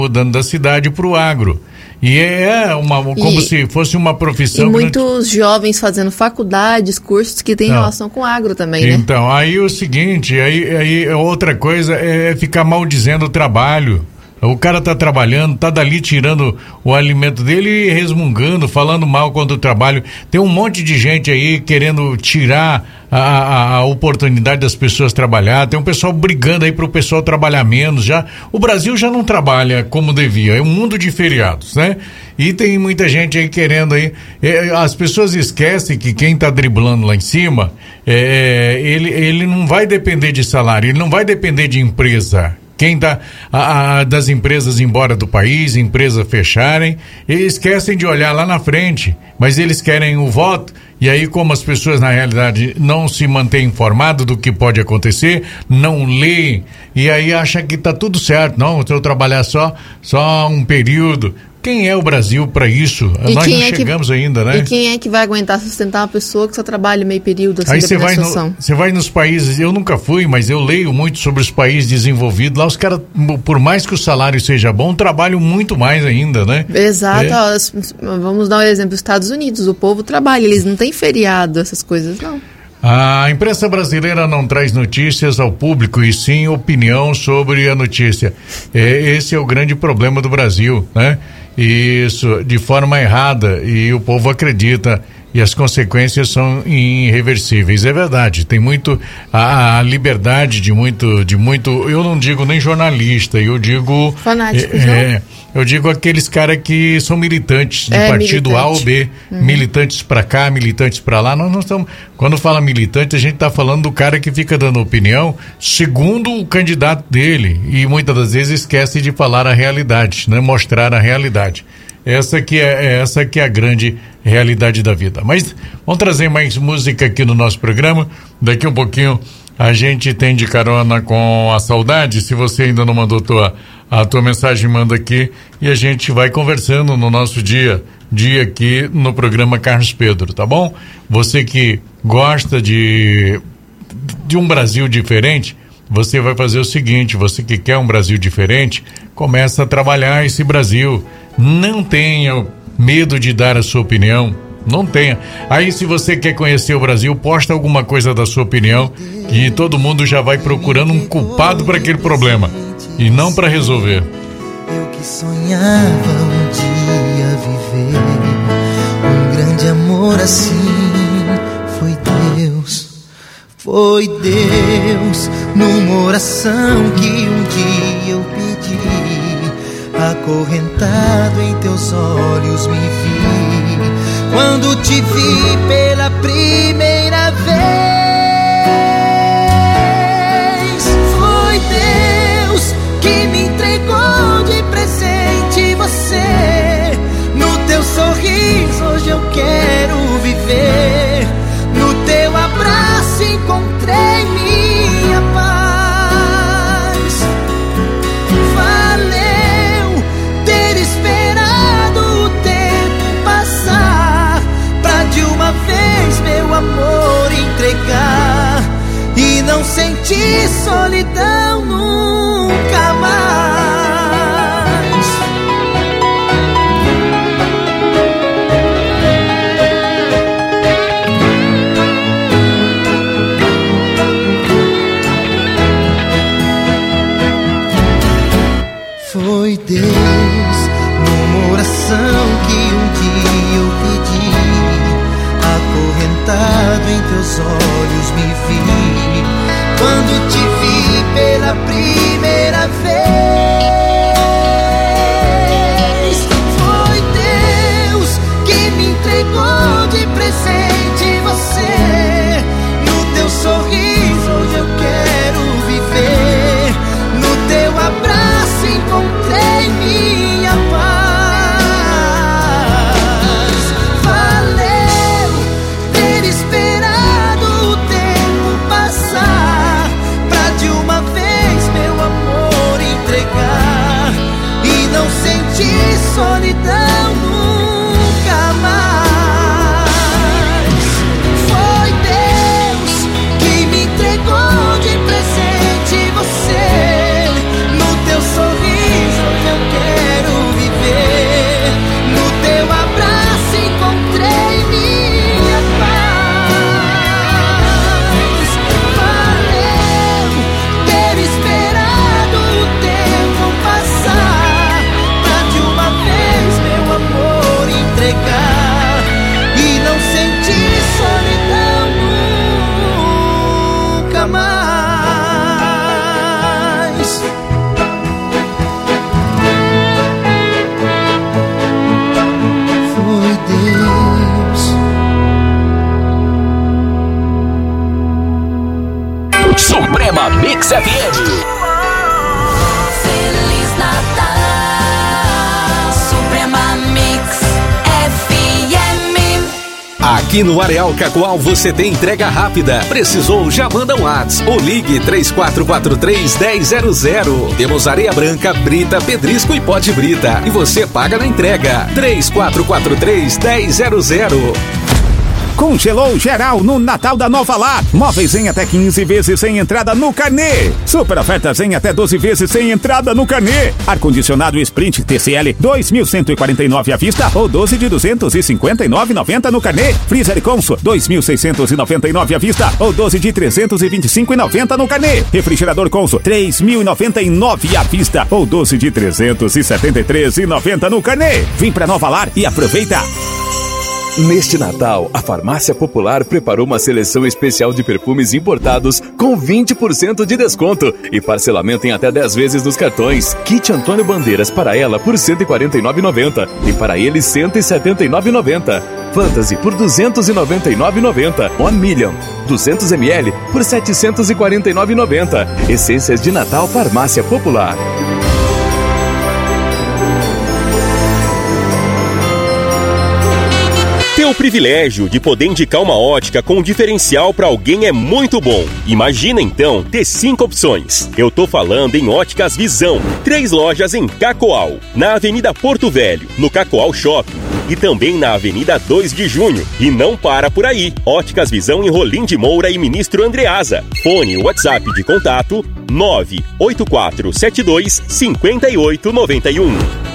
mudando da cidade para o agro. E como se fosse uma profissão. E muitos jovens fazendo faculdades, cursos que têm relação com agro também, né? Então, aí o seguinte, aí outra coisa é ficar maldizendo o trabalho. O cara tá trabalhando, tá dali tirando o alimento dele e resmungando, falando mal contra o trabalho. Tem um monte de gente aí querendo tirar a oportunidade das pessoas trabalhar. Tem um pessoal brigando aí pro pessoal trabalhar menos. O Brasil já não trabalha como devia. É um mundo de feriados, né? E tem muita gente aí querendo aí. As pessoas esquecem que quem tá driblando lá em cima, ele não vai depender de salário, ele não vai depender de empresa. Quem dá das empresas embora do país, empresas fecharem, eles esquecem de olhar lá na frente, mas eles querem o voto, e aí como as pessoas na realidade não se mantêm informadas do que pode acontecer, não leem, e aí acham que tá tudo certo, não, se eu trabalhar só um período. Quem é o Brasil para isso? Nós não chegamos ainda, né? E quem é que vai aguentar sustentar uma pessoa que só trabalha meio período? Assim, aí você vai nos países, eu nunca fui, mas eu leio muito sobre os países desenvolvidos. Lá os caras, por mais que o salário seja bom, trabalham muito mais ainda, né? Exato. Vamos dar um exemplo, os Estados Unidos, o povo trabalha, eles não têm feriado, essas coisas não. A imprensa brasileira não traz notícias ao público e sim opinião sobre a notícia. Esse é o grande problema do Brasil, né? Isso, de forma errada, e o povo acredita, e as consequências são irreversíveis. É verdade, tem muito a liberdade de muito, eu não digo nem jornalista, eu digo fanático, eu digo aqueles caras que são militantes de partido A ou B, militantes pra cá, militantes pra lá. Nós não estamos, quando fala militante, a gente tá falando do cara que fica dando opinião segundo o candidato dele, e muitas das vezes esquece de falar a realidade, né? Mostrar a realidade. Essa que é a grande realidade da vida. Mas vamos trazer mais música aqui no nosso programa. Daqui um pouquinho a gente tem de carona com a saudade. Se você ainda não mandou a tua mensagem, manda aqui e a gente vai conversando no nosso dia aqui no programa Carlos Pedro, tá bom? Você que gosta de um Brasil diferente, você vai fazer o seguinte: você que quer um Brasil diferente, começa a trabalhar esse Brasil. Não tenha medo de dar a sua opinião, não tenha. Aí, se você quer conhecer o Brasil, posta alguma coisa da sua opinião, que todo mundo já vai procurando um culpado para aquele problema e não para resolver. Eu que sonhava um dia viver um grande amor assim, foi Deus numa oração que um dia eu pedi. Acorrentado em teus olhos me vi, quando te vi pela primeira vez. Foi Deus que me entregou de presente você. No teu sorriso hoje eu quero viver, no teu abraço encontrei minha paz. Meu amor entregar e não sentir solidão nunca mais. Foi Deus numa oração que um dia eu pedi. Acorrentado em teus olhos me vi, quando te vi pela primeira vez. Foi Deus que me entregou de presente você. No teu sorriso hoje eu quero viver, no teu abraço encontrei minha paz. Solidão nunca mais. Foi Deus que me entregou de presente você. No teu sorriso eu quero Suprema Mix FM. Feliz Natal, Suprema Mix FM. Aqui no Areal Cacoal você tem entrega rápida. Precisou? Já manda um WhatsApp ou ligue 3443-1000. Temos areia branca, brita, pedrisco e pó de brita. E você paga na entrega. 3443-1000. Congelou geral no Natal da Nova Lar. Móveis em até 15 vezes sem entrada no carnê. Super ofertas em até 12 vezes sem entrada no carnê. Ar-condicionado Sprint TCL 2.149 à vista ou 12 de 259,90 no carnê. Freezer Consul 2.699 à vista ou 12 de 325,90 no carnê. Refrigerador Consul 3.099 à vista ou 12 de 373,90 no carnê. Vem pra Nova Lar e aproveita. Neste Natal, a Farmácia Popular preparou uma seleção especial de perfumes importados com 20% de desconto e parcelamento em até 10 vezes nos cartões. Kit Antônio Bandeiras para ela por R$ 149,90 e para ele R$ 179,90. Fantasy por R$ 299,90. 1 Million 200 ml por R$ 749,90. Essências de Natal Farmácia Popular. Ter o privilégio de poder indicar uma ótica com um diferencial para alguém é muito bom. Imagina então ter 5 opções. Eu tô falando em Óticas Visão. 3 lojas em Cacoal, na Avenida Porto Velho, no Cacoal Shopping e também na Avenida 2 de Junho. E não para por aí. Óticas Visão em Rolim de Moura e Ministro Andreasa. Fone WhatsApp de contato 98472 5891.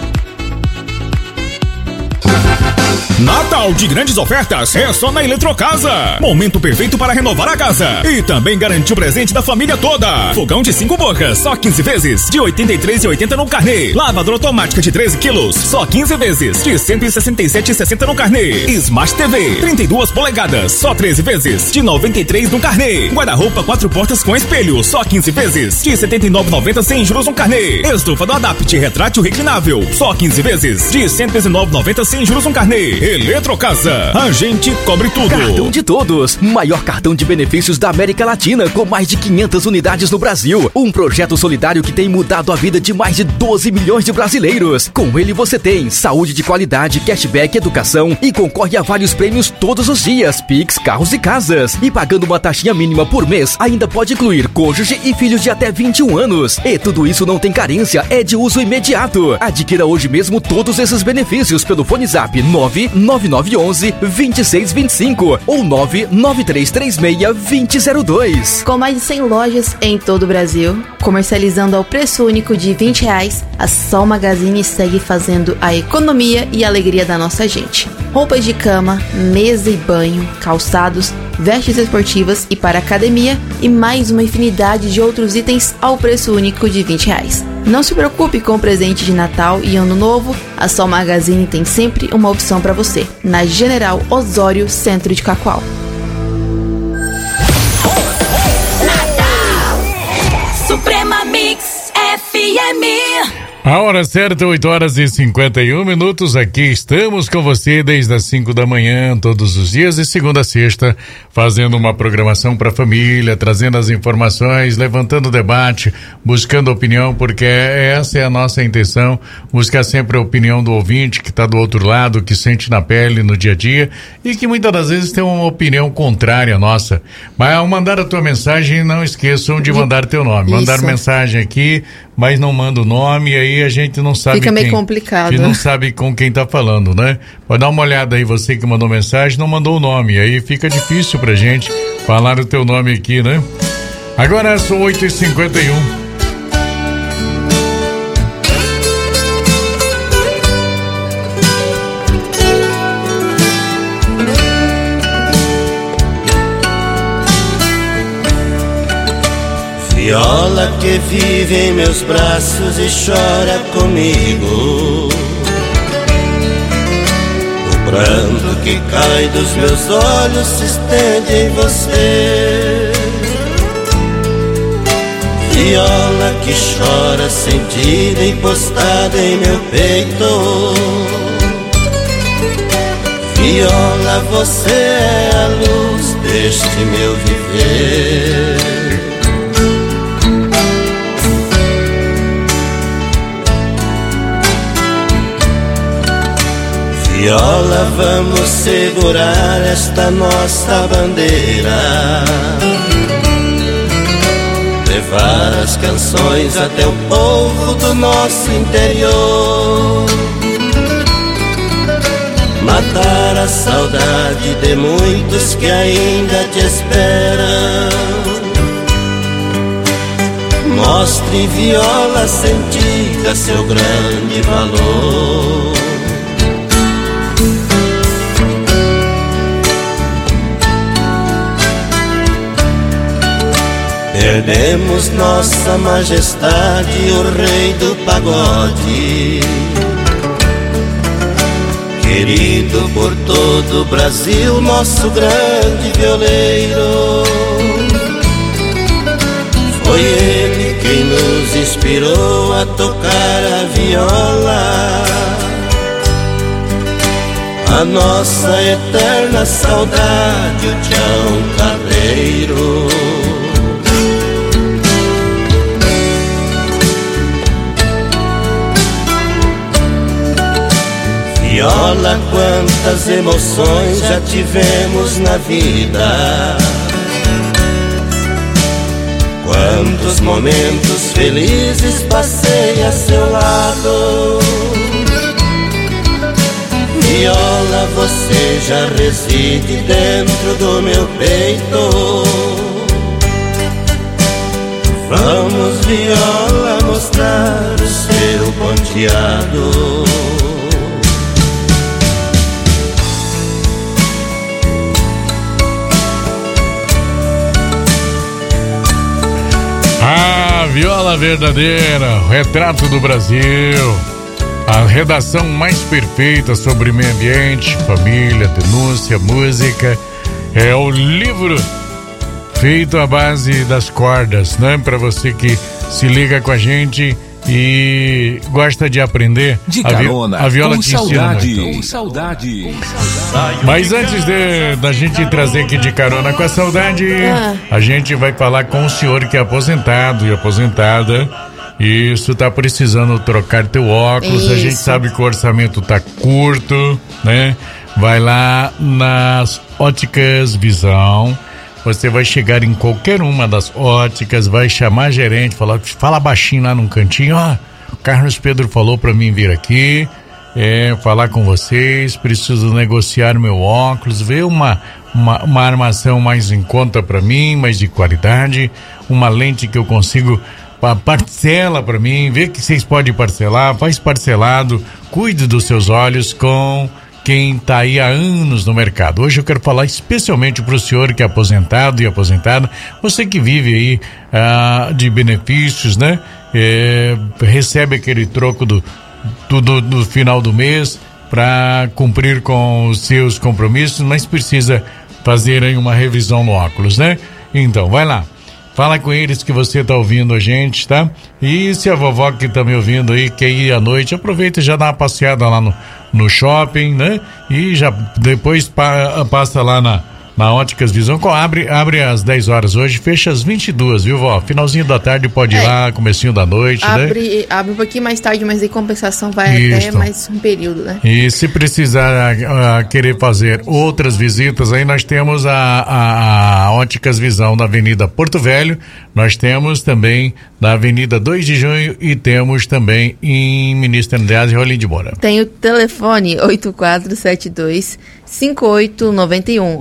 Natal de grandes ofertas é só na Eletrocasa. Momento perfeito para renovar a casa. E também garantir o presente da família toda. Fogão de 5 bocas, só 15 vezes, de R$ 83,80 no carnê. Lavadora automática de 13 quilos, só 15 vezes, de R$ 167,60 no carnê. Smart TV, 32 polegadas, só 13 vezes, de R$ 93 no carnê. Guarda-roupa 4 portas com espelho, só 15 vezes, de R$ 79,90 sem juros no carnê. Estufa do Adapt retrátil reclinável, só 15 vezes, de R$ 119,90 sem juros no carnê. Eletrocasa, a gente cobre tudo. Cartão de Todos, maior cartão de benefícios da América Latina, com mais de 500 unidades no Brasil. Um projeto solidário que tem mudado a vida de mais de 12 milhões de brasileiros. Com ele você tem saúde de qualidade, cashback, educação e concorre a vários prêmios todos os dias, Pix, carros e casas. E pagando uma taxinha mínima por mês, ainda pode incluir cônjuge e filhos de até 21 anos. E tudo isso não tem carência, é de uso imediato. Adquira hoje mesmo todos esses benefícios pelo Fone Zap 99911-2625 ou 99336-2002. Com mais de 100 lojas em todo o Brasil, comercializando ao preço único de R$20, a Sol Magazine segue fazendo a economia e a alegria da nossa gente. Roupas de cama, mesa e banho, calçados, vestes esportivas e para academia e mais uma infinidade de outros itens ao preço único de R$20. Não se preocupe com o presente de Natal e Ano Novo, a Sol Magazine tem sempre uma opção para você, na General Osório, centro de Cacoal. Natal, Suprema Mix FM. A hora certa, 8h51. Aqui estamos com você desde as 5 da manhã, todos os dias, de segunda a sexta, fazendo uma programação para a família, trazendo as informações, levantando debate, buscando opinião, porque essa é a nossa intenção, buscar sempre a opinião do ouvinte que está do outro lado, que sente na pele no dia a dia e que muitas das vezes tem uma opinião contrária à nossa. Mas ao mandar a tua mensagem, não esqueçam de mandar teu nome. Mandar mensagem aqui, mas não manda o nome, e aí a gente não sabe. Fica meio complicado. A gente não sabe com quem tá falando, né? Pode dar uma olhada aí, você que mandou mensagem, não mandou o nome, aí fica difícil pra gente falar o teu nome aqui, né? Agora são 8h51. Viola que vive em meus braços e chora comigo. O pranto que cai dos meus olhos se estende em você. Viola que chora sentida encostada em meu peito. Viola, você é a luz deste meu viver. Viola, vamos segurar esta nossa bandeira, levar as canções até o povo do nosso interior, matar a saudade de muitos que ainda te esperam. Mostre, viola sentida, seu grande valor. Perdemos nossa majestade, o rei do pagode, querido por todo o Brasil, nosso grande violeiro. Foi ele quem nos inspirou a tocar a viola, a nossa eterna saudade, o Tião Carreiro. Viola, quantas emoções já tivemos na vida, quantos momentos felizes passei a seu lado. Viola, você já reside dentro do meu peito. Vamos, viola, mostrar o seu ponteado. A viola verdadeira, o retrato do Brasil, a redação mais perfeita sobre meio ambiente, família, denúncia, música. É o livro feito à base das cordas, né? Para você que se liga com a gente e gosta de aprender. De carona, a viola com te saudade, ensina muito. com saudade. Mas antes da gente trazer aqui de carona com a saudade, a gente vai falar com o senhor que é aposentado e aposentada. Isso, tá precisando trocar teu óculos. Isso. A gente sabe que o orçamento tá curto, né? Vai lá nas Óticas Visão. Você vai chegar em qualquer uma das óticas, vai chamar a gerente, fala baixinho lá num cantinho, o Carlos Pedro falou pra mim vir aqui, falar com vocês, preciso negociar meu óculos, ver uma armação mais em conta pra mim, mais de qualidade, uma lente que eu consigo, parcela pra mim, vê que vocês podem parcelar, faz parcelado, cuide dos seus olhos com quem está aí há anos no mercado. Hoje eu quero falar especialmente para o senhor que é aposentado e aposentada, você que vive aí de benefícios, né? Recebe aquele troco do final do mês para cumprir com os seus compromissos, mas precisa fazer aí uma revisão no óculos, né? Então, vai lá. Fala com eles que você tá ouvindo a gente, tá? E se a vovó que tá me ouvindo aí quer ir à noite, aproveita e já dá uma passeada lá no shopping, né? E já depois passa lá na Óticas Visão. Abre às 10 horas hoje, fecha às 22, viu, vó? Finalzinho da tarde pode ir lá, comecinho da noite, né? Abre um pouquinho mais tarde, mas em compensação vai até mais um período, né? E se precisar querer fazer outras visitas, aí nós temos a Óticas Visão na Avenida Porto Velho, nós temos também na Avenida 2 de Junho e temos também em Ministro Andreas e Rolim de Moura. Tem o telefone 8472-5891,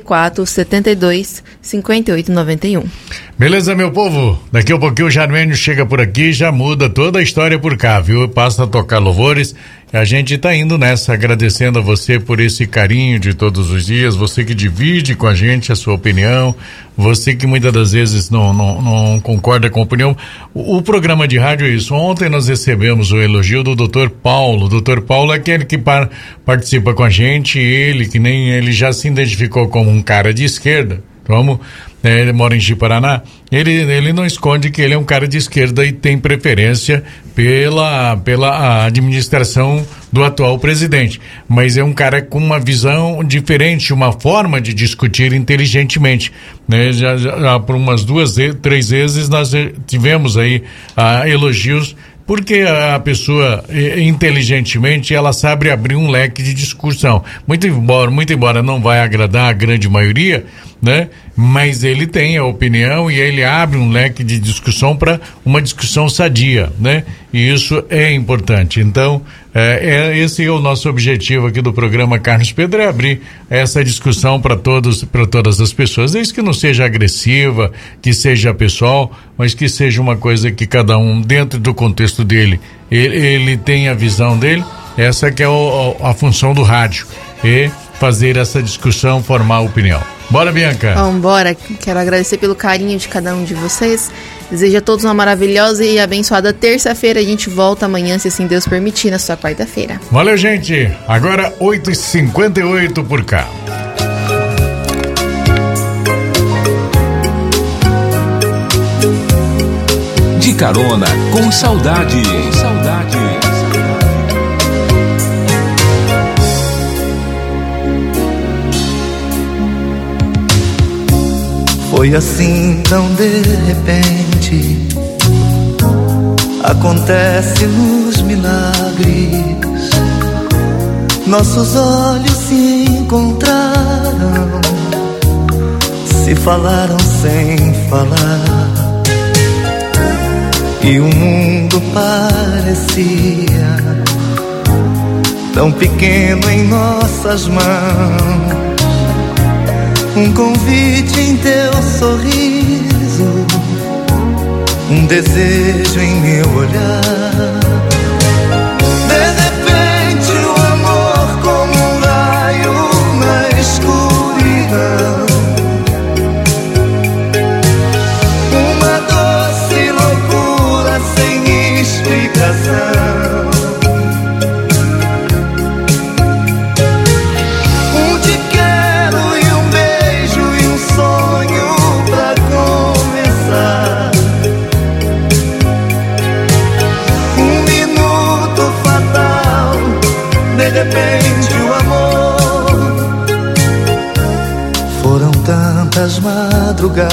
8472-5891. Beleza, meu povo? Daqui a pouquinho o Jarmênio chega por aqui, já muda toda a história por cá, viu? Passa a tocar louvores. A gente tá indo nessa, agradecendo a você por esse carinho de todos os dias, você que divide com a gente a sua opinião, você que muitas das vezes não concorda com a opinião. O programa de rádio é isso. Ontem nós recebemos o elogio do Dr. Paulo. O Dr. Paulo é aquele que participa com a gente, ele já se identificou como um cara de esquerda. Ele mora em Ji-Paraná, ele não esconde que ele é um cara de esquerda e tem preferência pela administração do atual presidente, mas é um cara com uma visão diferente, uma forma de discutir inteligentemente, né? Já por umas 2, 3 vezes nós tivemos aí elogios Porque a pessoa, inteligentemente, ela sabe abrir um leque de discussão. Muito embora não vai agradar a grande maioria, né? Mas ele tem a opinião e ele abre um leque de discussão para uma discussão sadia, né? E isso é importante. Então, esse é o nosso objetivo aqui do programa Carlos Pedro, é abrir essa discussão para todas as pessoas, desde que não seja agressiva, que seja pessoal, mas que seja uma coisa que cada um, dentro do contexto dele, ele tem a visão dele. Essa que é a função do rádio, e fazer essa discussão, formar opinião. Bora, Bianca? Vamos embora. Quero agradecer pelo carinho de cada um de vocês. Desejo a todos uma maravilhosa e abençoada terça-feira. A gente volta amanhã, se assim Deus permitir, na sua quarta-feira. Valeu, gente. Agora 8h58 por cá. De carona com saudade. Foi assim tão de repente, acontece nos milagres. Nossos olhos se encontraram, se falaram sem falar, e o mundo parecia tão pequeno em nossas mãos. Um convite em teu sorriso, um desejo em meu olhar. De repente o amor como um raio na escuridão, uma doce loucura sem explicação. De repente o amor. Foram tantas madrugadas,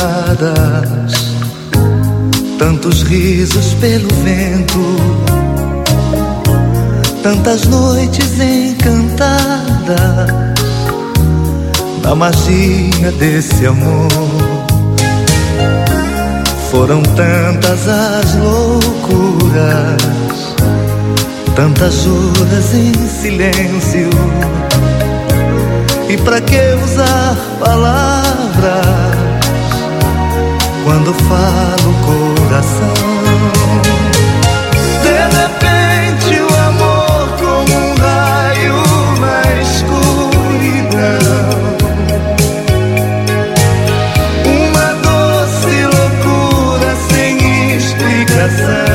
tantos risos pelo vento, tantas noites encantadas na magia desse amor. Foram tantas as loucuras, tantas juras em silêncio, e pra que usar palavras quando falo coração? De repente o amor como um raio na escuridão, uma doce loucura sem explicação.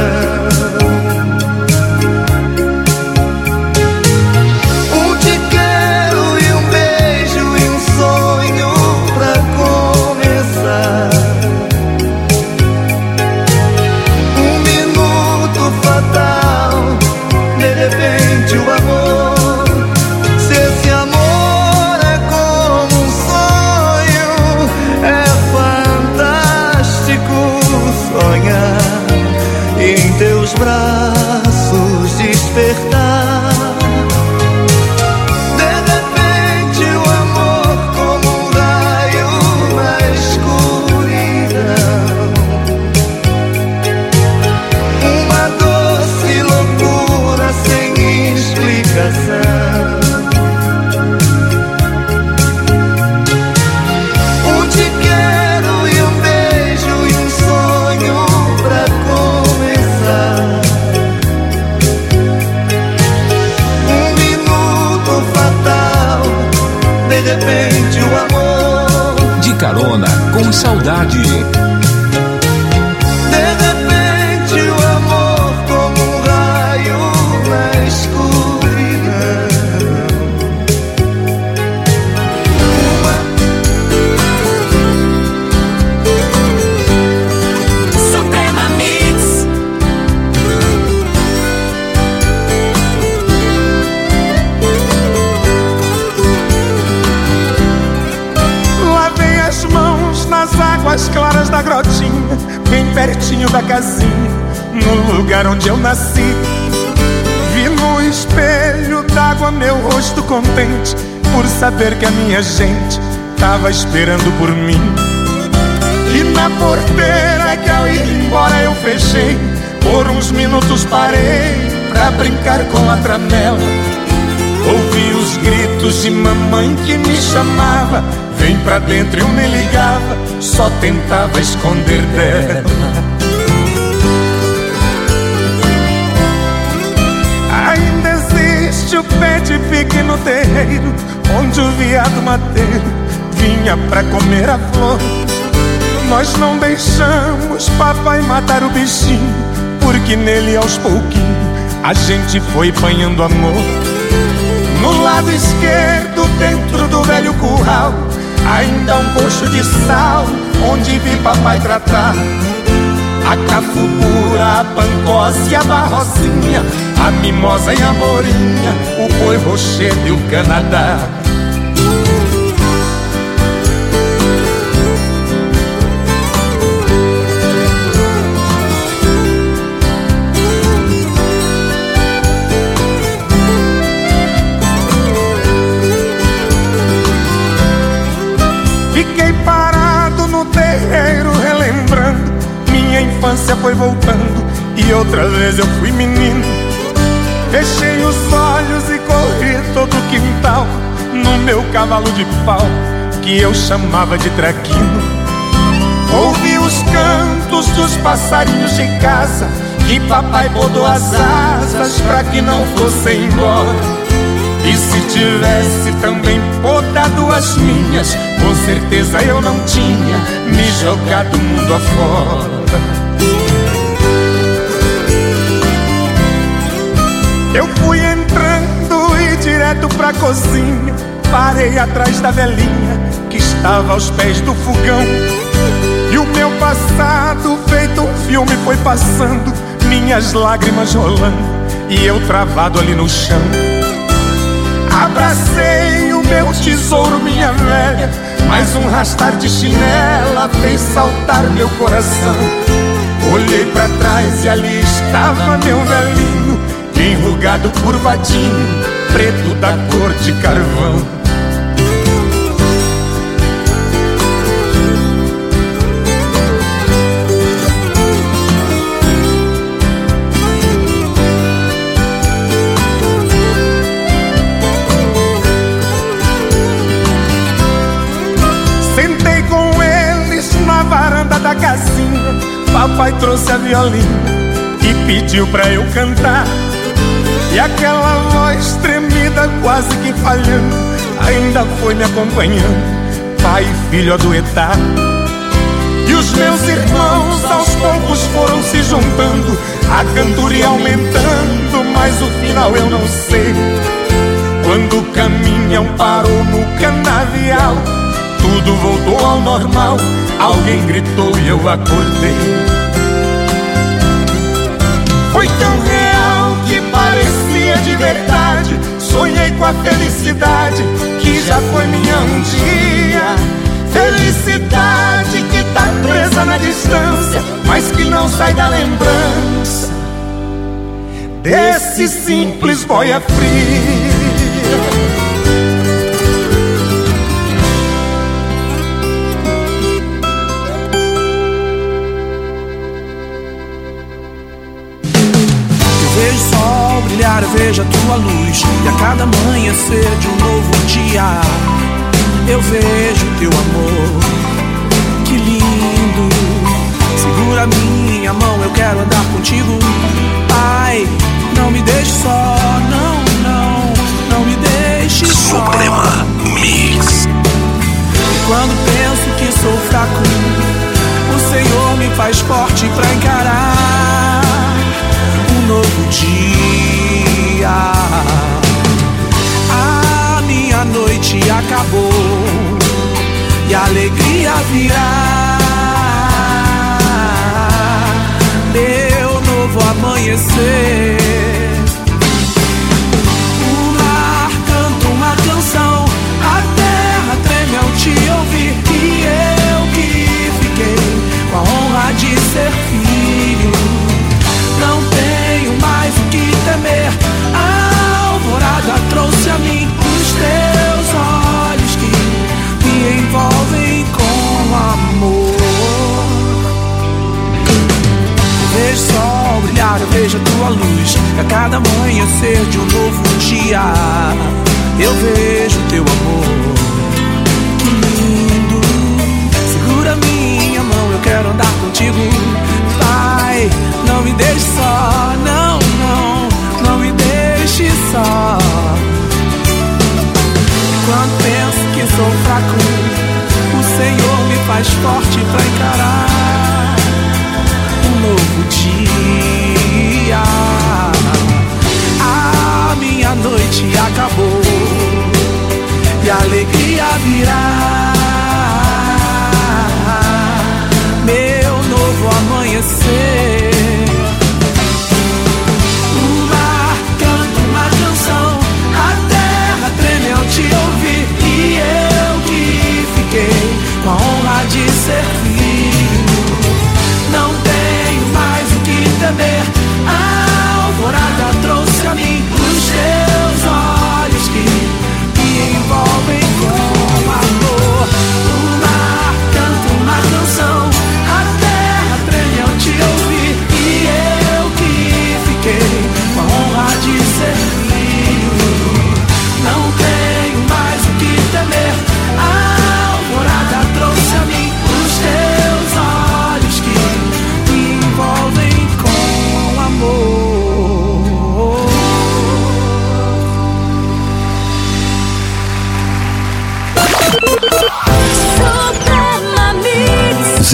Braços despertar. De repente o amor como um raio na escuridão, uma doce loucura sem explicação. Um te quero e um beijo e um sonho pra começar. De repente o amor. De carona com saudade. De repente o amor como um raio na escuridão. Suprema Mix. Águas claras da grotinha, bem pertinho da casinha, no lugar onde eu nasci. Vi no espelho d'água meu rosto contente, por saber que a minha gente tava esperando por mim. E na porteira que ao ir embora eu fechei, por uns minutos parei pra brincar com a tramela. Ouvi os gritos de mamãe que me chamava, vem pra dentro, eu me ligava, só tentava esconder dela. Ainda existe o pé de pique no terreiro, onde o veado mateiro vinha pra comer a flor. Nós não deixamos papai matar o bichinho, porque nele aos pouquinhos a gente foi banhando amor. No lado esquerdo, dentro do velho curral, ainda um coxo de sal, onde vi papai tratar a cafubura, a pancose e a barrocinha, a mimosa e a morinha, o boi rochedo e o Canadá. Fiquei parado no terreiro relembrando, minha infância foi voltando e outra vez eu fui menino. Fechei os olhos e corri todo o quintal no meu cavalo de pau, que eu chamava de traquino. Ouvi os cantos dos passarinhos de casa, que papai botou as asas pra que não fossem embora. E se tivesse também podado as minhas, com certeza eu não tinha me jogado o mundo afora. Eu fui entrando e direto pra cozinha, parei atrás da velhinha que estava aos pés do fogão. E o meu passado feito um filme foi passando, minhas lágrimas rolando e eu travado ali no chão. Abracei o meu tesouro, minha velha, mas um rastar de chinela fez saltar meu coração. Olhei pra trás e ali estava meu velhinho, enrugado, curvadinho, preto da cor de carvão. Da casinha, papai trouxe a violina e pediu pra eu cantar. E aquela voz tremida, quase que falhando, ainda foi me acompanhando, pai e filho a duetar. E os meus irmãos aos poucos foram se juntando, a cantoria aumentando, mas o final eu não sei. Quando o caminhão parou no canavial, tudo voltou ao normal, alguém gritou e eu acordei. Foi tão real que parecia de verdade, sonhei com a felicidade que já foi minha um dia. Felicidade que tá presa na distância, mas que não sai da lembrança desse simples boia fria. Vejo o sol brilhar, eu vejo a tua luz, e a cada amanhecer de um novo dia eu vejo teu amor. Que lindo, segura minha mão, eu quero andar contigo. Pai, não me deixe só, não, não, não me deixe só. Suprema Mix. E quando penso que sou fraco, o Senhor me faz forte pra encarar um novo dia. A minha noite acabou e a alegria virá. Meu novo amanhecer. O mar canta uma canção, a terra treme ao te ouvir. E eu que fiquei com a honra de ser filho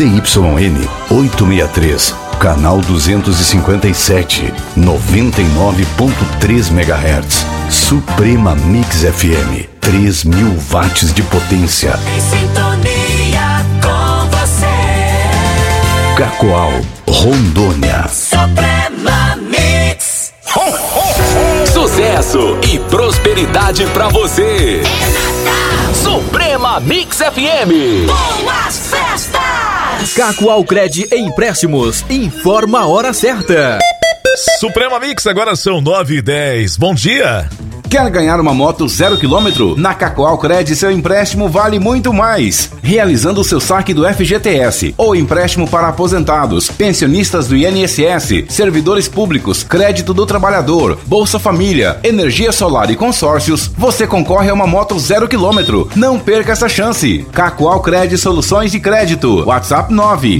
ZYN 863, canal 257, 99.3 MHz. Suprema Mix FM, 3.000 watts de potência. Em sintonia com você. Cacoal, Rondônia. Suprema Mix. Sucesso e prosperidade pra você. Suprema Mix FM. Boas festas. Cacoal Cred Empréstimos. Informa a hora certa. Suprema Mix, agora são 9h10. Bom dia. Quer ganhar uma moto 0 km? Na Cacoal Cred, seu empréstimo vale muito mais. Realizando o seu saque do FGTS ou empréstimo para aposentados, pensionistas do INSS, servidores públicos, crédito do trabalhador, Bolsa Família, energia solar e consórcios, você concorre a uma moto 0 km. Não perca essa chance. Cacoal Cred Soluções de Crédito. WhatsApp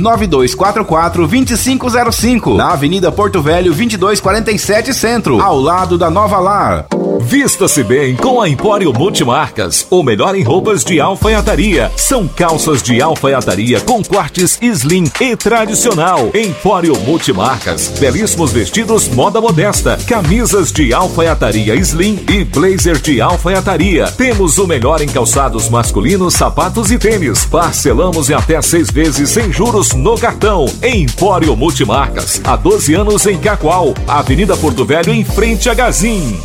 99244-2505. Na Avenida Porto Velho, 2247 Centro, ao lado da Nova Lar. Vista-se bem com a Empório Multimarcas, o melhor em roupas de alfaiataria. São calças de alfaiataria com cortes slim e tradicional. Empório Multimarcas, belíssimos vestidos moda modesta, camisas de alfaiataria slim e blazer de alfaiataria. Temos o melhor em calçados masculinos, sapatos e tênis. Parcelamos em até 6 vezes sem juros no cartão. Empório Multimarcas, há 12 anos em Cacoal, Avenida Porto Velho, em frente a Gazin.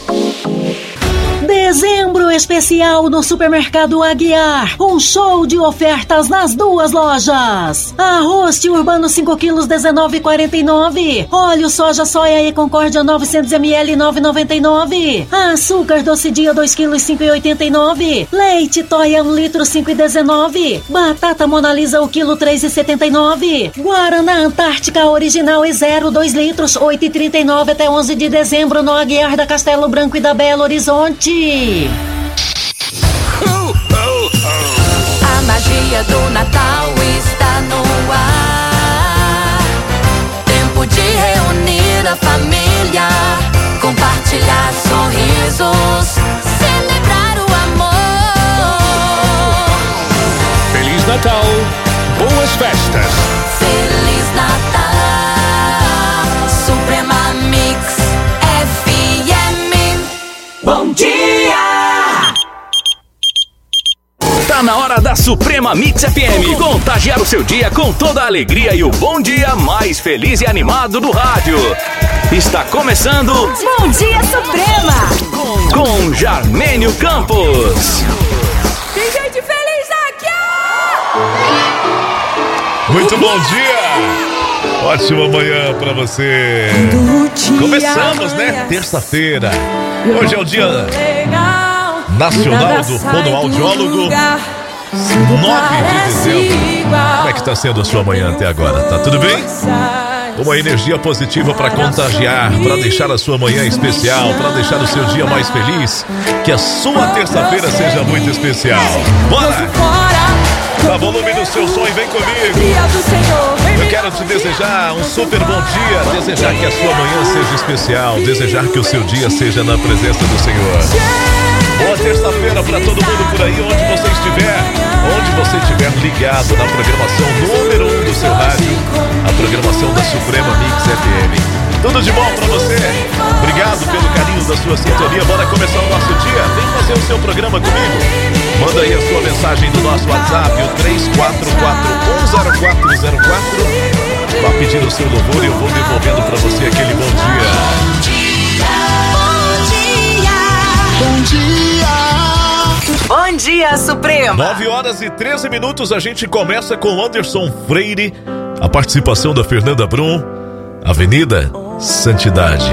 Dezembro especial no Supermercado Aguiar. Um show de ofertas nas 2 lojas. Arroz Urbano 5 quilos, R$19,49. Óleo soja soia e Concórdia 900 ml, R$9,99. Açúcar Doce Dia 2 quilos, R$5,89. Leite Toia 1 litro, R$5,19. Batata Monalisa o quilo, R$3,79. Guaraná Antártica Original e 0, 2 litros, R$8,39 até 11 de dezembro no Aguiar da Castelo Branco e da Belo Horizonte. A magia do Natal está no ar. Tempo de reunir a família, compartilhar sorrisos, celebrar o amor. Feliz Natal, boas festas. Feliz Natal, Suprema Mix FM. Bom dia! Tá na hora da Suprema Mix FM. Contagiar o seu dia com toda a alegria e o bom dia mais feliz e animado do rádio. Está começando... Bom Dia Suprema! Com Jarmênio Campos. Tem gente feliz aqui! Muito bom dia! Ótima manhã pra você. Começamos, né? Terça-feira. Hoje é o dia nacional do fonoaudiólogo. 9 de dezembro. Como é que está sendo a sua manhã até agora? Tá tudo bem? Uma energia positiva para contagiar, para deixar a sua manhã especial, para deixar o seu dia mais feliz. Que a sua terça-feira seja muito especial. Bora! Dá volume no seu som e vem comigo. Eu quero te desejar um super bom dia, desejar que a sua manhã seja especial, desejar que o seu dia seja na presença do Senhor. Boa terça-feira para todo mundo por aí, onde você estiver ligado na programação número 1 do seu rádio, a programação da Suprema Mix FM. Tudo de bom pra você. Obrigado pelo carinho da sua sintonia. Bora começar o nosso dia. Vem fazer o seu programa comigo. Manda aí a sua mensagem no nosso WhatsApp, o 34410404. Vá pedindo o seu louvor e eu vou devolvendo pra você aquele bom dia. Bom dia! Bom dia, Suprema! 9h13, a gente começa com Anderson Freire, a participação da Fernanda Brum, Avenida Santidade.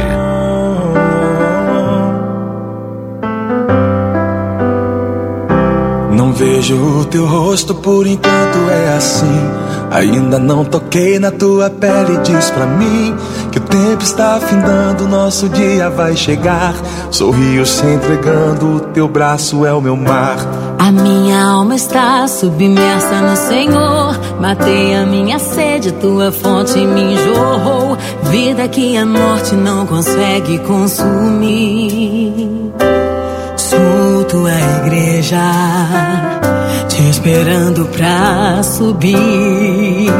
Não vejo o teu rosto por enquanto é assim. Ainda não toquei na tua pele, diz pra mim que o tempo está afindando, nosso dia vai chegar. Sorrio se entregando, o teu braço é o meu mar. A minha alma está submersa no Senhor. Matei a minha sede, tua fonte me jorrou. Vida que a morte não consegue consumir. Sou tua igreja, te esperando pra subir.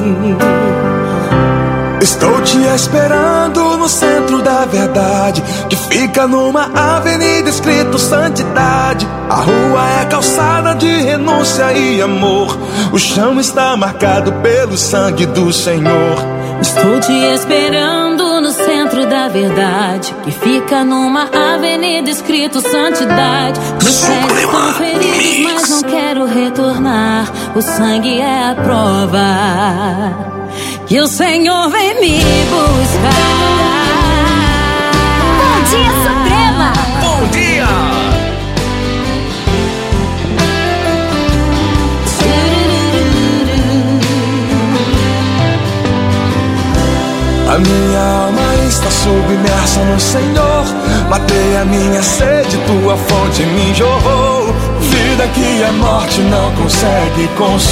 Estou te esperando no centro da verdade, que fica numa avenida escrito santidade. A rua é calçada de renúncia e amor. O chão está marcado pelo sangue do Senhor. Estou te esperando no centro da verdade, que fica numa avenida escrito santidade. Meus pés estão feridos, mas não quero retornar. O sangue é a prova que o Senhor vem me buscar. Bom dia, Suprema! Bom dia! A minha alma está submersa no Senhor. Matei a minha sede, tua fonte me jorrou. Vida que a morte não consegue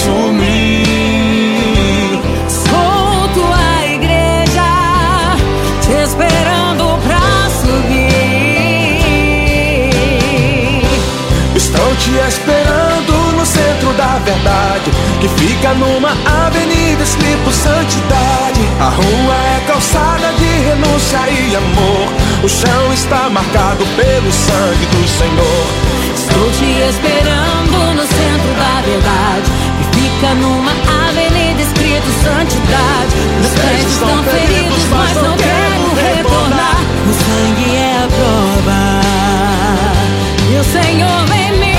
consumir. Sou tua igreja, te esperando pra subir. Estou te esperando no centro da verdade, que fica numa avenida escrito santidade. A rua é calçada de renúncia e amor. O chão está marcado pelo sangue do Senhor. Estou te esperando no centro da verdade, que fica numa avenida escrito santidade. Meus pés estão feridos, mas não quero retornar. O sangue é a prova e o Senhor vem me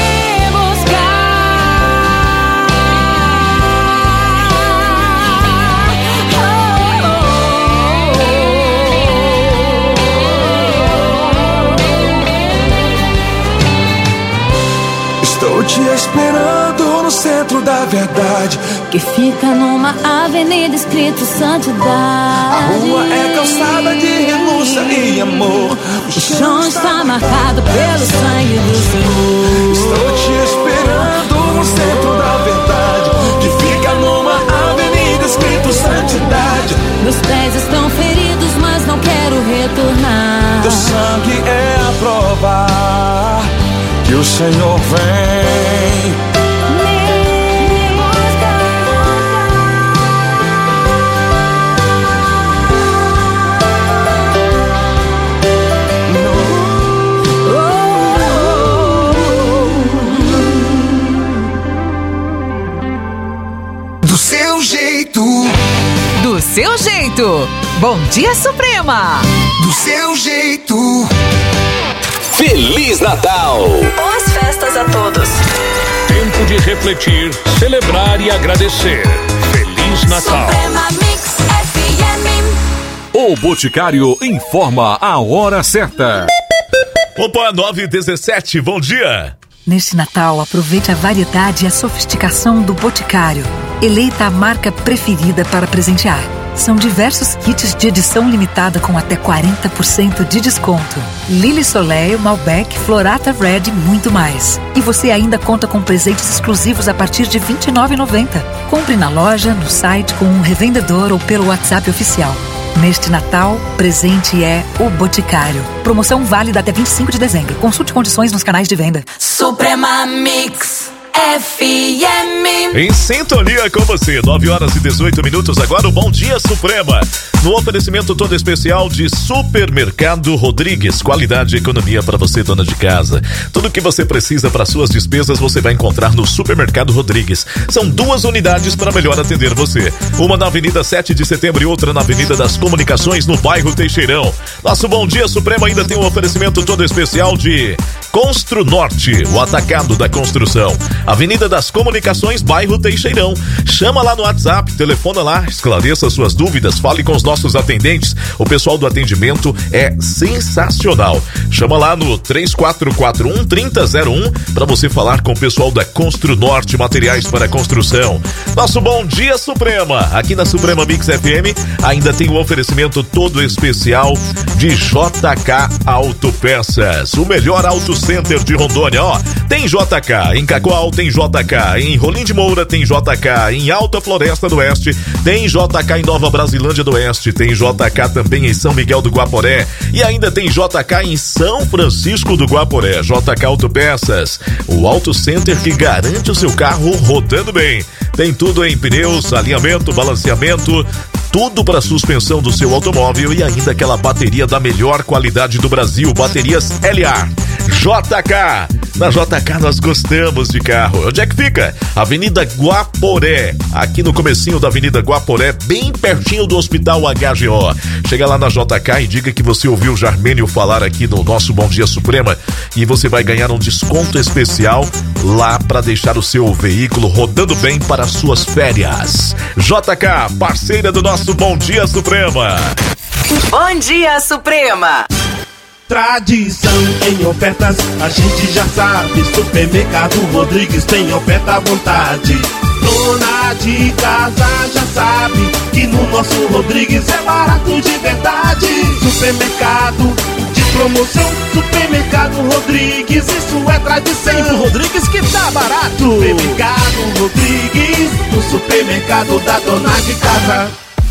Estou te esperando no centro da verdade, que fica numa avenida escrito santidade. A rua é calçada de renúncia e amor. O chão está marcado pelo sangue do Senhor. Estou te esperando no centro da verdade, que fica numa avenida escrito santidade. Meus pés estão feridos, mas não quero retornar. Teu sangue é a prova que o Senhor vem me buscar. Do seu jeito. Do seu jeito. Bom dia, Suprema. Do seu jeito. Feliz Natal! Boas festas a todos. Tempo de refletir, celebrar e agradecer. Feliz Natal! Suprema Mix FM. O Boticário informa a hora certa. Opa, 9h17, bom dia! Neste Natal, aproveite a variedade e a sofisticação do Boticário. Eleita a marca preferida para presentear. São diversos kits de edição limitada com até 40% de desconto. Lily Soleil, Malbec, Florata Red e muito mais. E você ainda conta com presentes exclusivos a partir de R$ 29,90. Compre na loja, no site, com um revendedor ou pelo WhatsApp oficial. Neste Natal, presente é o Boticário. Promoção válida até 25 de dezembro. Consulte condições nos canais de venda. Suprema Mix FM. Em sintonia com você, 9h18, agora o Bom Dia Suprema. No oferecimento todo especial de Supermercado Rodrigues. Qualidade e economia para você, dona de casa. Tudo que você precisa para suas despesas você vai encontrar no Supermercado Rodrigues. São 2 unidades para melhor atender você. Uma na Avenida 7 de Setembro e outra na Avenida das Comunicações, no bairro Teixeirão. Nosso Bom Dia Suprema ainda tem um oferecimento todo especial de Constru Norte, o atacado da construção. Avenida das Comunicações, bairro Teixeirão. Chama lá no WhatsApp, telefona lá, esclareça suas dúvidas, fale com os nossos atendentes. O pessoal do atendimento é sensacional. Chama lá no 3441-3001 para você falar com o pessoal da Constru Norte, materiais para construção. Nosso Bom Dia Suprema, aqui na Suprema Mix FM, ainda tem um oferecimento todo especial de JK Autopeças. O melhor auto Center de Rondônia, ó. Tem JK em Cacoal, tem JK em Rolim de Moura, tem JK em Alta Floresta do Oeste, tem JK em Nova Brasilândia do Oeste, tem JK também em São Miguel do Guaporé e ainda tem JK em São Francisco do Guaporé. JK Autopeças, o Auto Center que garante o seu carro rodando bem. Tem tudo em pneus, alinhamento, balanceamento, tudo para suspensão do seu automóvel e ainda aquela bateria da melhor qualidade do Brasil, baterias LA. JK. Na JK nós gostamos de carro. Onde é que fica? Avenida Guaporé, aqui no comecinho da Avenida Guaporé, bem pertinho do Hospital HGO. Chega lá na JK e diga que você ouviu o Jarmênio falar aqui no nosso Bom Dia Suprema e você vai ganhar um desconto especial lá para deixar o seu veículo rodando bem para as suas férias. JK, parceira do nosso Bom Dia Suprema. Bom Dia Suprema. Tradição em ofertas, a gente já sabe. Supermercado Rodrigues tem oferta à vontade. Dona de casa já sabe que no nosso Rodrigues é barato de verdade. Supermercado de promoção, Supermercado Rodrigues, isso é tradição. Tem pro Rodrigues que tá barato. Supermercado Rodrigues, o supermercado da dona de casa.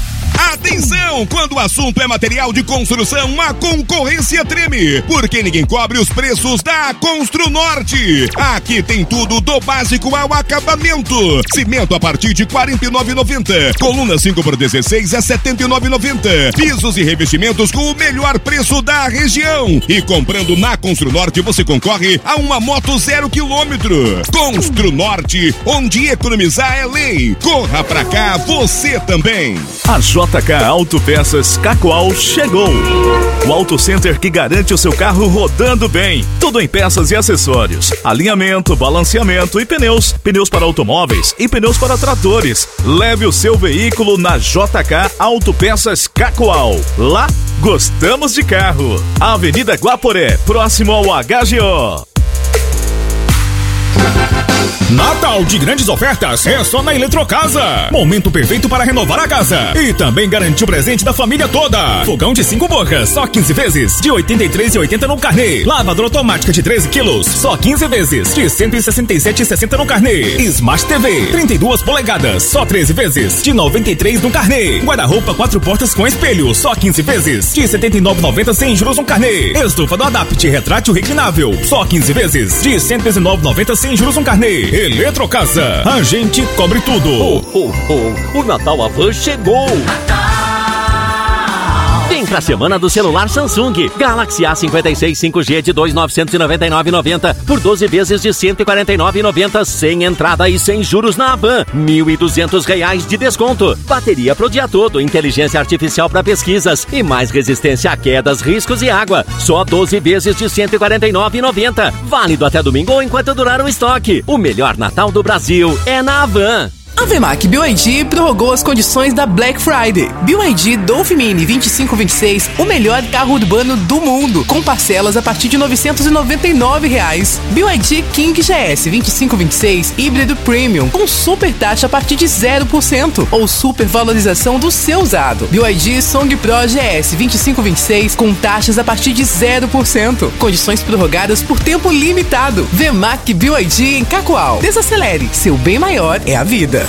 Atenção! Quando o assunto é material de construção, a concorrência treme, porque ninguém cobre os preços da Construnorte. Aqui tem tudo do básico ao acabamento. Cimento a partir de R$ 49,90. Coluna 5x16 é R$ 79,90. Pisos e revestimentos com o melhor preço da região. E comprando na Construnorte você concorre a uma moto 0 km. Construnorte, onde economizar é lei. Corra pra cá, você também. A JK Autopeças Cacoal chegou. O Auto Center que garante o seu carro rodando bem. Tudo em peças e acessórios, alinhamento, balanceamento e pneus. Pneus para automóveis e pneus para tratores. Leve o seu veículo na JK Autopeças Cacoal. Lá, gostamos de carro. Avenida Guaporé, próximo ao HGO. Natal de grandes ofertas é só na Eletrocasa. Momento perfeito para renovar a casa e também garantir o presente da família toda. Fogão de 5 bocas, só 15 vezes, de R$ 83,80 no carnê. Lavadora automática de 13 quilos, só 15 vezes, de R$ 167,60 no carnê. Smart TV, 32 polegadas, só 13 vezes, de R$ 93 no carnê. Guarda-roupa 4 portas com espelho, só 15 vezes, de R$ 79,90 sem juros no carnê. Estufa do Adapt retrátil reclinável, só 15 vezes, de R$ 119,90 sem juros no carnê. Eletrocasa, a gente cobre tudo. O Natal Avan chegou. Vem pra semana do celular Samsung. Galaxy A56 5G de 2.999,90 por 12 vezes de R$ 149,90 sem entrada e sem juros na Avan. R$ 1.200 de desconto. Bateria pro dia todo, inteligência artificial para pesquisas e mais resistência a quedas, riscos e água. Só 12 vezes de R$ 149,90. Válido até domingo ou enquanto durar o estoque. O melhor Natal do Brasil é na Avan. A Vemac BYD prorrogou as condições da Black Friday. BYD Dolphin Mini 2526, o melhor carro urbano do mundo, com parcelas a partir de R$ 999. BYD King GS 2526, híbrido premium, com super taxa a partir de 0% ou super valorização do seu usado. BYD Song Pro GS 2526, com taxas a partir de 0%. Condições prorrogadas por tempo limitado. Vemac BYD em Cacoal. Desacelere, seu bem maior é a vida.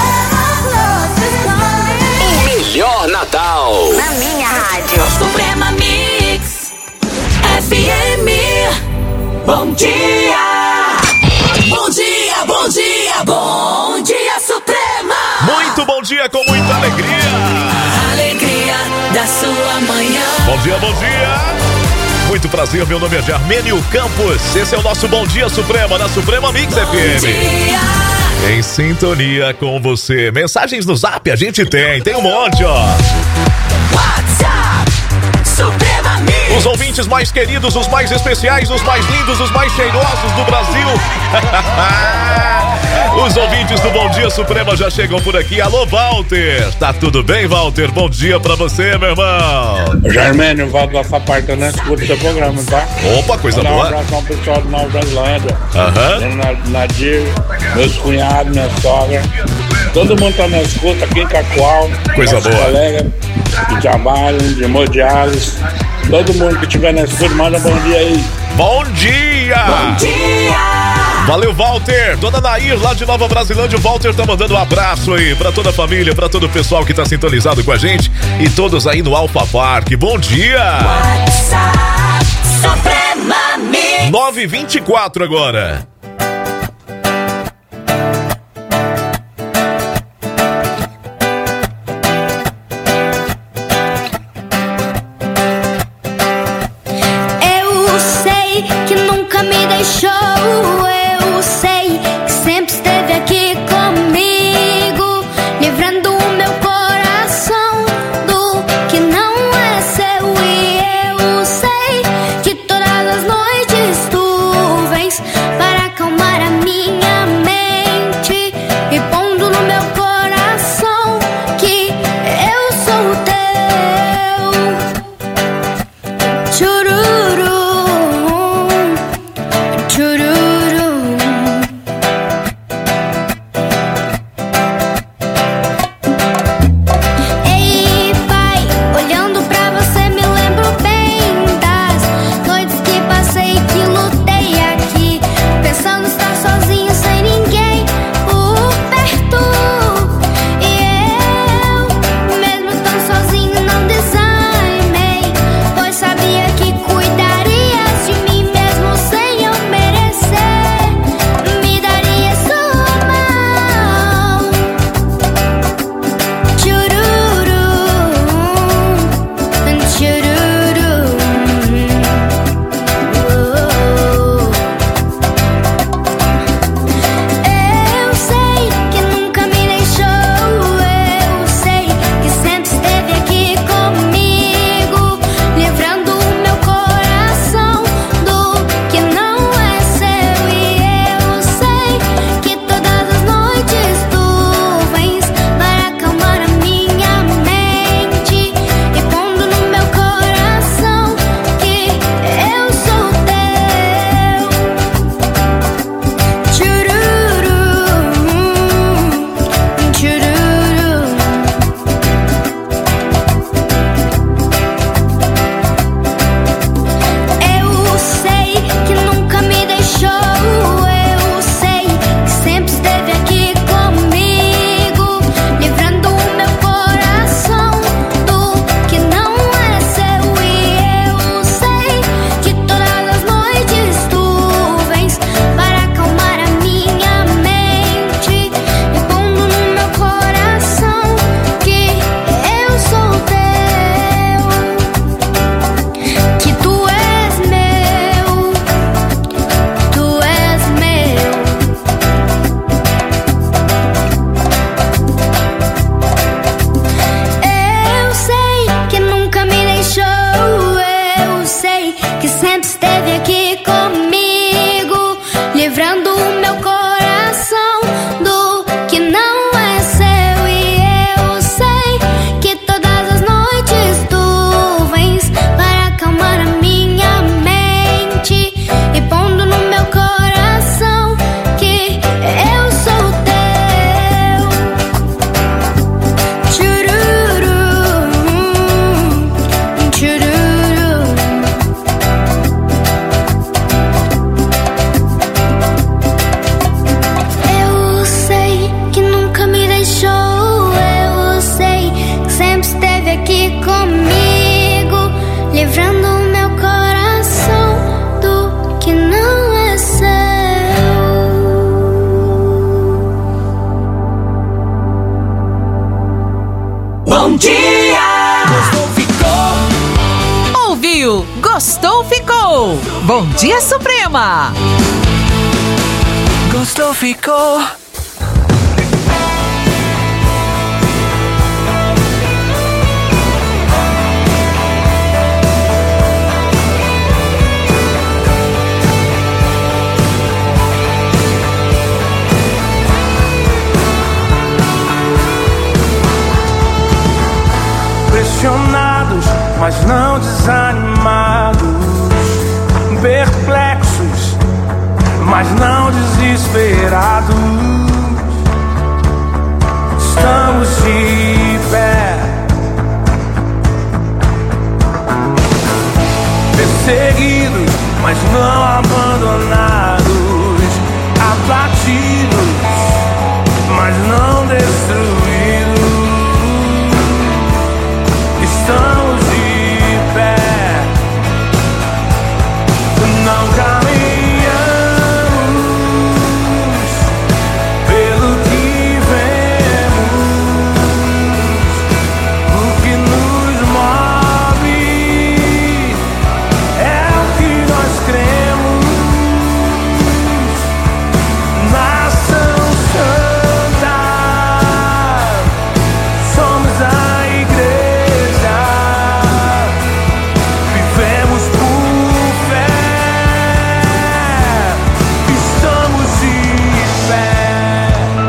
O melhor Natal na minha rádio Suprema Mix FM. Bom dia, bom dia, bom dia, bom dia Suprema. Muito bom dia com muita alegria. Alegria da sua manhã. Bom dia, bom dia. Muito prazer, meu nome é Jarmênio Campos. Esse é o nosso Bom Dia Suprema na Suprema Mix FM. Dia. Em sintonia com você. Mensagens no Zap a gente tem um monte, ó. WhatsApp Suprema Mix. Os ouvintes mais queridos, os mais especiais, os mais lindos, os mais cheirosos do Brasil. Os ouvintes do Bom Dia Suprema já chegam por aqui. Alô, Walter. Tá tudo bem, Walter? Bom dia pra você, meu irmão. Jarmênio, Valdo da Faparta, né? Escuta o seu programa, tá? Opa, coisa boa. Um abraço ao pessoal do Nova Brasilândia. Nadir, meus cunhados, minha sogra. Todo mundo tá na escuta aqui em Cacoal. Coisa boa. Colega que trabalham, de hemodiálise. Todo mundo que estiver na escuta, manda bom dia aí. Bom dia! dia! Bom dia! Valeu, Walter! Dona Nair, lá de Nova Brasilândia, o Walter tá mandando um abraço aí pra toda a família, pra todo o pessoal que tá sintonizado com a gente e todos aí no Alfa Park. Bom dia! WhatsApp Suprema Mix 9h24 agora. Eu sei que nunca me deixou. Eu sei que sempre esteve aqui comigo, livrando o meu coração do que não é seu. E eu sei que todas as noites tu vens para acalmar a minha mente e pondo no meu coração que eu sou teu. Chururu, chururu. Ei, pai, olhando pra você me lembro bem das noites que passei, que lutei aqui, pensando estar sozinho sem ninguém por perto. E eu, mesmo tão sozinho, não desanimei, pois sabia que cuidarias de mim mesmo sem eu merecer. Me daria sua mão. Chururu, chururu. Eu sei que nunca me deixou. Eu sei que sempre esteve aqui comigo, livrando o meu coração do que não é seu. E eu sei que todas as noites tu vens para acalmar a minha mente e pondo no meu coração que eu sou teu. Chururu, chururu. Eu sei que nunca me deixou. Eu sei que sempre esteve aqui comigo, livrando o meu coração do que não é seu. E eu sei que todas as noites tu vens para acalmar a minha mente e pondo no meu coração que eu sou teu, que tu és meu, tu és meu. Eu sei que nunca me deixou. Eu sei que sempre esteve aqui comigo, livrando o meu coração do que não é seu. E eu sei que todas as noites tu vens para acalmar a minha mente e pondo no meu coração que eu sou teu. Chururu, chururu. Eu sei que nunca me deixou. Eu sei que sempre esteve aqui comigo, livrando o meu coração do que não é seu. Bom dia! Ouviu? Gostou? Ficou! Bom dia, Suprema! Gostou, ficou. Pressionados, mas não desanimados, perplexos, mas não desesperados. Estamos de pé, perseguidos, mas mas não abandonados, abatidos, mas não destruídos. Estamos de pé, não caminhamos pelo que vemos, o que nos move é o que nós cremos. Nação Santa, somos a igreja, vivemos por fé, estamos de pé.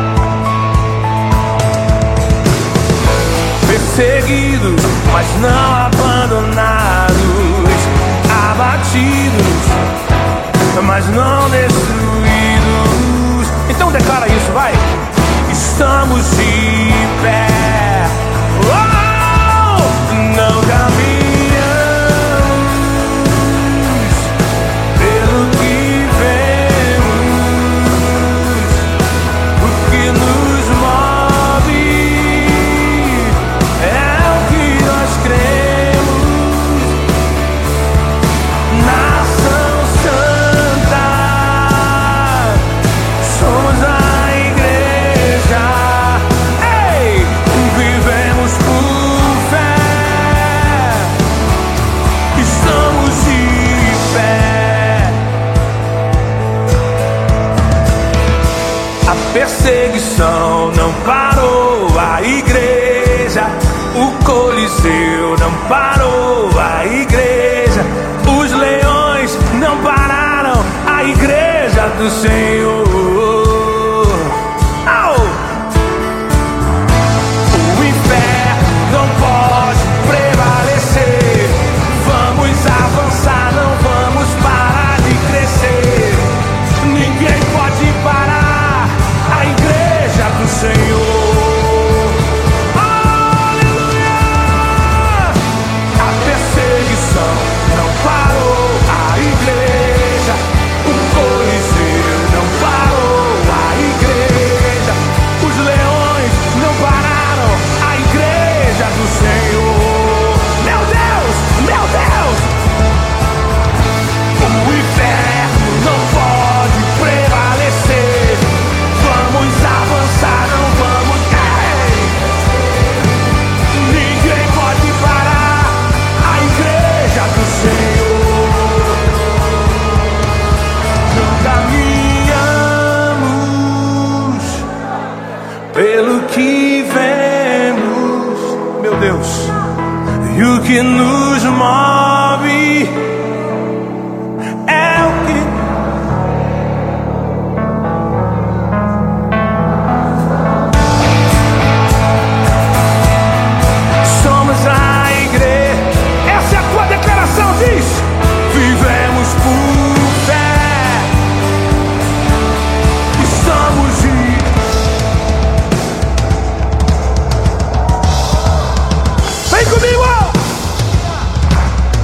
Perseguidos, mas não abandonados, abatidos, mas não destruídos. Então declara isso, vai. Estamos de pé. Oh! Não caminhamos pelo que vemos, o que nos move é o que nós cremos. Nação Santa, somos a igreja. Ei! Vivemos por fé, estamos de pé. A perseguição não parou a igreja, o Coliseu não parou a igreja, os leões não pararam a igreja do Senhor. Au! O inferno não pode prevalecer. Vamos avançar, não vamos parar de crescer. Ninguém pode parar a igreja do Senhor. Aleluia! A perseguição não parou a igreja, o Coliseu não parou a igreja, os leões não pararam a igreja do Senhor. Meu Deus, meu Deus! O inferno não pode prevalecer. Vamos avançar, não vamos cair. Ninguém pode parar a igreja do Senhor. Não caminhamos pelo que vemos, meu Deus, e o que nos move é o que somos a igreja. Essa é a tua declaração, diz: vivemos por fé, estamos de. Vem comigo!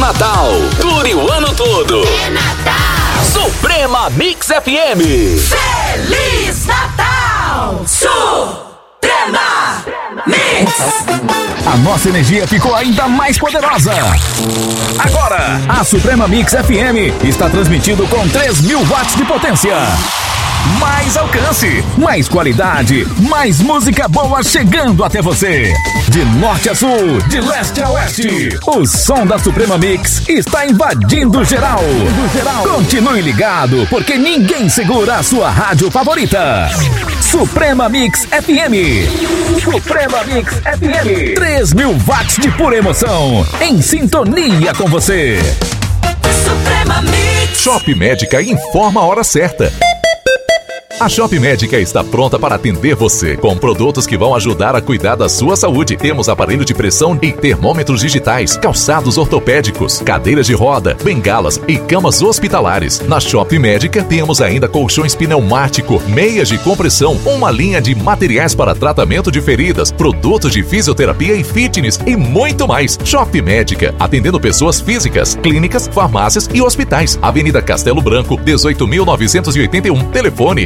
Natal. Dure o ano todo. É Natal. Suprema Mix FM. Feliz Natal. Suprema Mix. A nossa energia ficou ainda mais poderosa. Agora, a Suprema Mix FM está transmitindo com 3.000 watts de potência. Mais alcance, mais qualidade, mais música boa chegando até você. De norte a sul, de leste a oeste, o som da Suprema Mix está invadindo geral. Continue ligado, porque ninguém segura a sua rádio favorita. Suprema Mix FM. Suprema Mix FM. 3.000 watts de pura emoção, em sintonia com você. Suprema Mix. Shop Médica informa a hora certa. A Shop Médica está pronta para atender você com produtos que vão ajudar a cuidar da sua saúde. Temos aparelho de pressão e termômetros digitais, calçados ortopédicos, cadeiras de roda, bengalas e camas hospitalares. Na Shop Médica temos ainda colchões pneumático, meias de compressão, uma linha de materiais para tratamento de feridas, produtos de fisioterapia e fitness e muito mais. Shop Médica, atendendo pessoas físicas, clínicas, farmácias e hospitais. Avenida Castelo Branco, 18.981. Telefone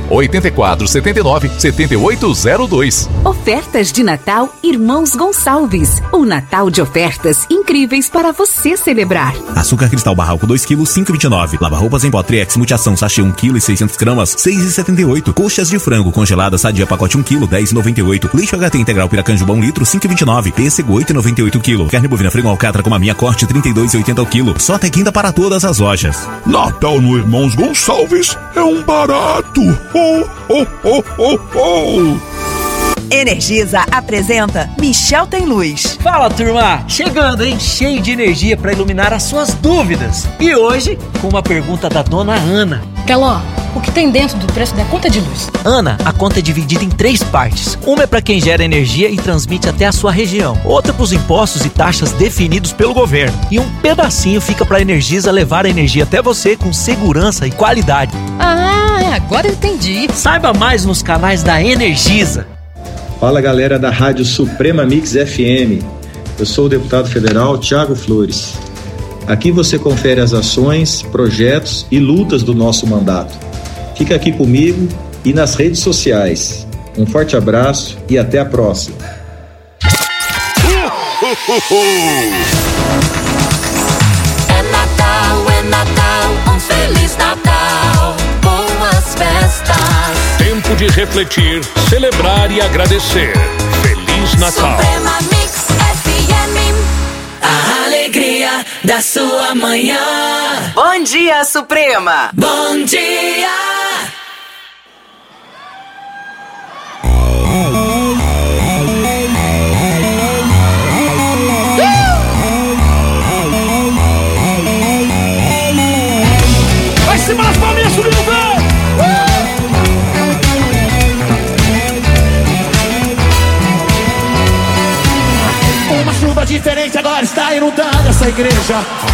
98479-7802. Ofertas de Natal Irmãos Gonçalves. Um Natal de ofertas incríveis para você celebrar. Açúcar cristal barralco 2 kg, 5,29. Lava-roupas em pó Triex multiação sachê 1 kg e 600 gramas, 6,78. Coxas de frango congelada sadia pacote 1 kg, 10,98. Lixo HT integral Piracanjuba 1 litro, 5,29. Pêssego 8,98 kg. Carne bovina frango alcatra com a minha corte 32,80 ao quilo. Só até quinta para todas as lojas. Natal no Irmãos Gonçalves é um barato. Oh, oh, oh, oh, oh. Energisa apresenta Michel Tem Luz. Fala, turma! Chegando, hein? Cheio de energia para iluminar as suas dúvidas. E hoje, com uma pergunta da dona Ana. Teló, o que tem dentro do preço da conta de luz? Ana, a conta é dividida em 3 partes. Uma é para quem gera energia e transmite até a sua região. Outra para os impostos e taxas definidos pelo governo. E um pedacinho fica para a Energisa levar a energia até você com segurança e qualidade. Ah, agora eu entendi. Saiba mais nos canais da Energisa. Fala, galera da Rádio Suprema Mix FM. Eu sou o deputado federal Thiago Flores. Aqui você confere as ações, projetos e lutas do nosso mandato. Fica aqui comigo e nas redes sociais. Um forte abraço e até a próxima. É Natal, um Feliz Natal, boas festas. Tempo de refletir, celebrar e agradecer. Feliz Natal. Suprema Mix FM, a alegria da sua manhã. Bom dia, Suprema. Bom dia. Vai cima das palminhas, subindo o pé. Uma chuva diferente agora está inundando essa igreja.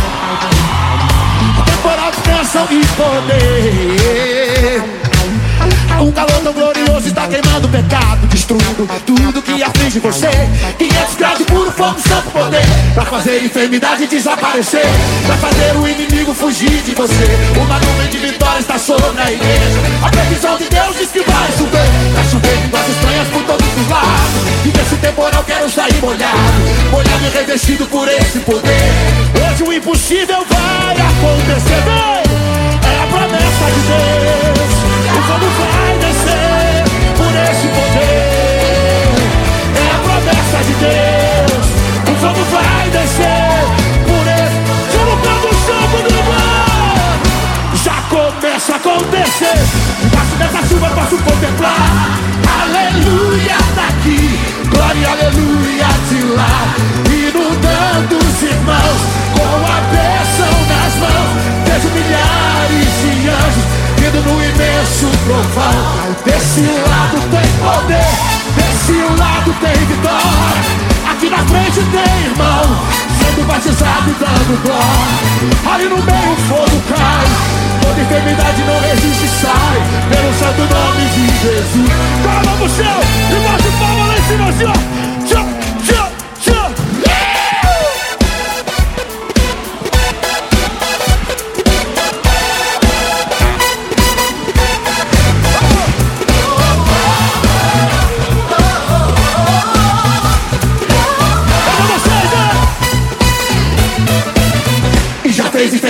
Temporal de tensão e poder. Um calor tão glorioso está queimando o pecado, destruindo tudo que aflige você. 500 graus de puro fogo, santo poder, pra fazer enfermidade desaparecer, pra fazer o inimigo fugir de você. Uma nuvem de vitória está sobre a igreja. A previsão de Deus diz que vai chover. Vai chover de coisas estranhas por todos os lados. E nesse temporal quero sair molhado, molhado e revestido por esse poder. Hoje o impossível vai acontecer. É a promessa de Deus. O fogo vai descer por esse poder. É a promessa de Deus. O fogo vai descer por esse. Colocando o sangue do mar. Já começa a acontecer. Embaixo dessa chuva posso contemplar. Aleluia daqui, glória, aleluia de lá. Inundando os irmãos com a bênção nas mãos. Vejo milhares de anjos vindo no imenso trovão. Desse lado tem poder, desse lado tem vitória. Aqui na frente tem irmão sendo batizado e dando glória. Ali no meio o fogo cai, toda enfermidade não resiste e sai, pelo santo nome de Jesus. Cala a mão pro céu e bate palma lá em cima assim, ó. Tchau, tchau, tchau.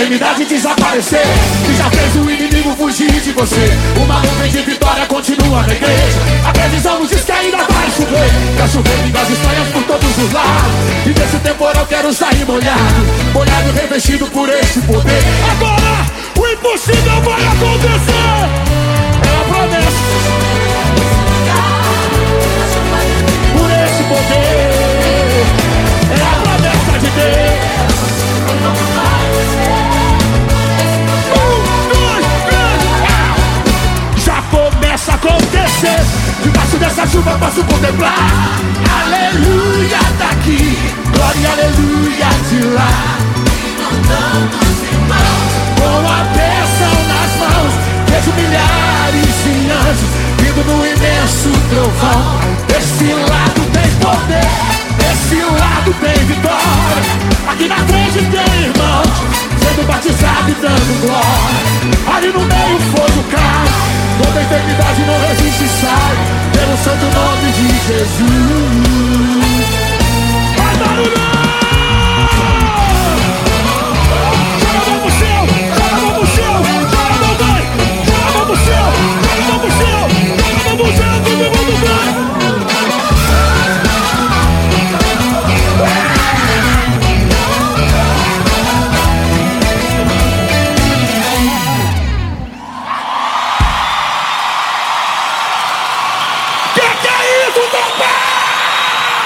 enfermidade desaparecer, que já fez o inimigo fugir de você. Uma nuvem de vitória continua na igreja. A previsão nos diz que ainda vai chover. Pra chover lindas estranhas por todos os lados. E desse temporal quero sair molhado, molhado revestido por esse poder. Agora o impossível vai acontecer. É a promessa. Por esse poder. É a promessa de Deus. Já começa a acontecer. Debaixo dessa chuva posso contemplar. Aleluia daqui, glória, aleluia de lá. Com a bênção nas mãos, vejo milhares de anjos vindo no imenso trovão. Desse lado tem poder, desse lado tem vitória. Aqui na frente tem irmãos sendo batizados e dando glória. Ali no meio fogo cai, toda enfermidade não resiste e sai, pelo santo nome de Jesus.